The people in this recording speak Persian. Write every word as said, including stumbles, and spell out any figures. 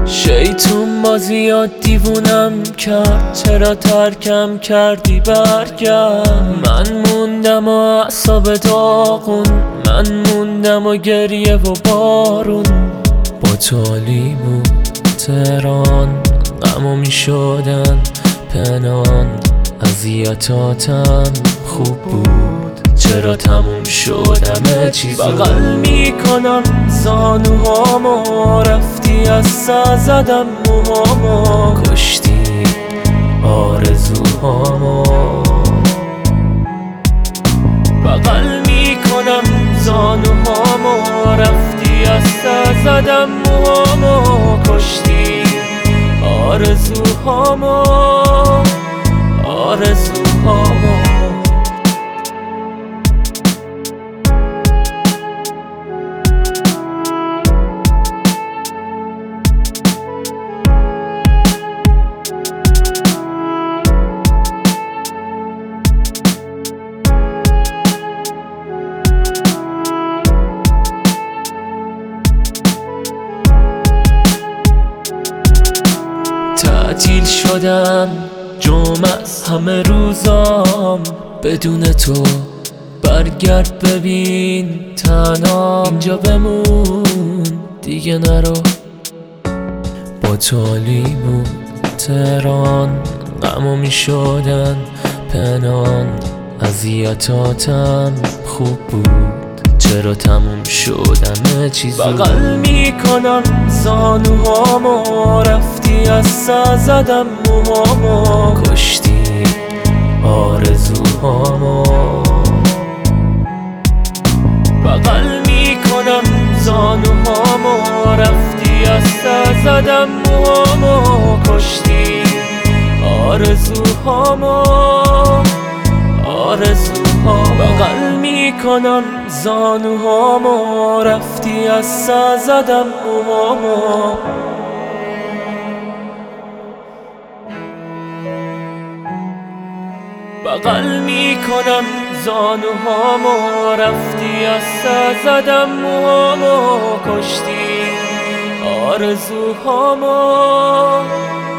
شیطون ما زیاد دیوونم کرد، چرا ترکم کردی برگرد. من موندم و اعصاب داغون، من موندم و گریه و بارون. با تالی بود تهران غمو می شدن پنهان. اذیتاتم خوب بود، چرا تموم شد همه چیزو. بغل میکنم زانوهامو، رفتی از سر زدم موهامو، کشتی آرزوهامو. بغل میکنم زانوهامو، رفتی از سر زدم موهامو، کشتی آرزوهامو آرزوهامو. تعطیل شدم جمعه از همه روزام، بدون تو برگرد ببین تنها اینجا بمون دیگه نرو. با تالی بود تهران غمو می شدن پنهان. اذیتاتم خوب بود، چرا تموم شد همه چیزو. بغل میکنم زانوهامو، رفتی از سر زدم موهامو، کشتی آرزوهامو. بغل میکنم زانوهامو، رفتی از سر زدم موهامو، کشتی آرزوهامو آرزوهامو. بغل میکنم زانوهامو، رفتی از سر زدم موهامو. بغل میکنم زانوهامو، رفتی از سر زدم موهامو، کشتی آرزوهامو